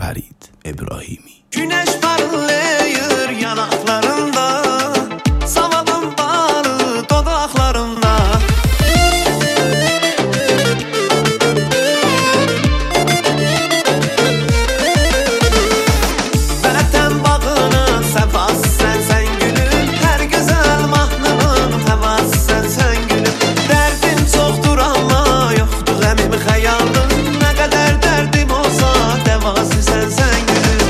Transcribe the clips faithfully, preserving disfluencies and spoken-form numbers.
Fərid İbrahimi. Güneş parlayır yanaklarında, savalım balı dodaklarında. Vətən bağının səfası sən sən gülüm, hər gözəl mahnının həvası sən sən gülüm. Dərdim çoxdur amma yoxdur qəmim xəyalım, nə qədər dərdim olsa dəvası sən sən gülüm.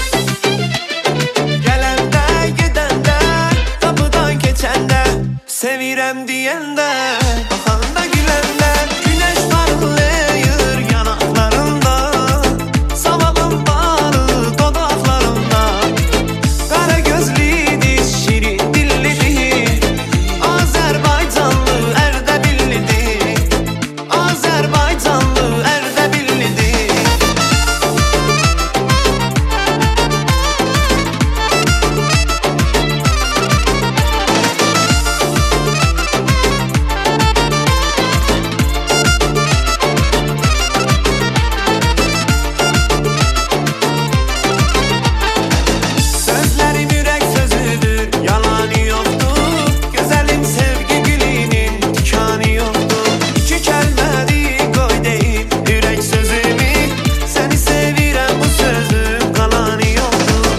Gələndə, gedəndə, qapıdan keçəndə, sevirəm deyəndə, baxanda güləndə. Güneş parlayır yanaqlarında, savalım balı dodaqlarında. Qara gözlidir, şirin dillidir, Azərbaycanlı Ərdəbillidir, Azərbaycanlı Ərdəbillidir. Sözlərim ürək sözüdür, yalanı yoxdur. Gözəlim sevgi gülünün tikanı yoxdur. İki kəlmədir qoy deyim ürək sözümü, səni sevirəm bu sözün qalanı yoxdur.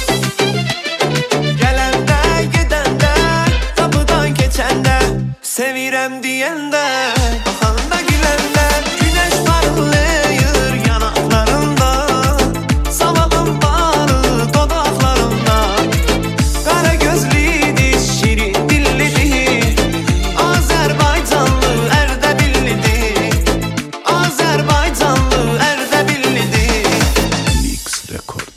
Gələndə, gedəndə, qapıdan keçəndə, sevirəm deyəndə, baxanda güləndə. Güneş parlayır yanaqlarında, savalım balı dodaqlarında. Qara gözlidir, şirin dillidir, Azərbaycanlı Ərdəbillidir, Azərbaycanlı Ərdəbillidir. Mix Record.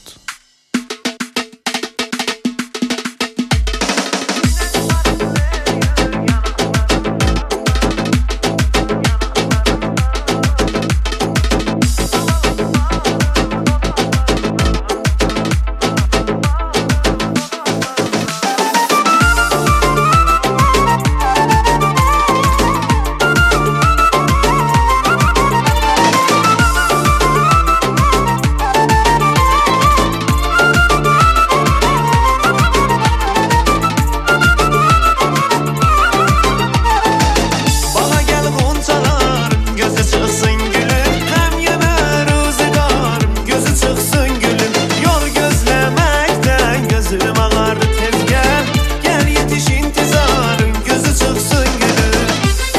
Bala gəl qonçalarım, gözü çıxsın gülüm, həm yemə ruzigarım, gözü çıxsın gülüm. Yol gözləməkdən gözüm ağardı, tez gəl, gəl yetiş intizarım, gözü çıxsın gülüm.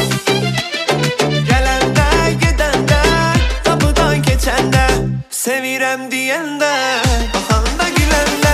Gələndə, gedəndə, qapıdan keçəndə, sevirəm deyəndə, baxanda güləndə.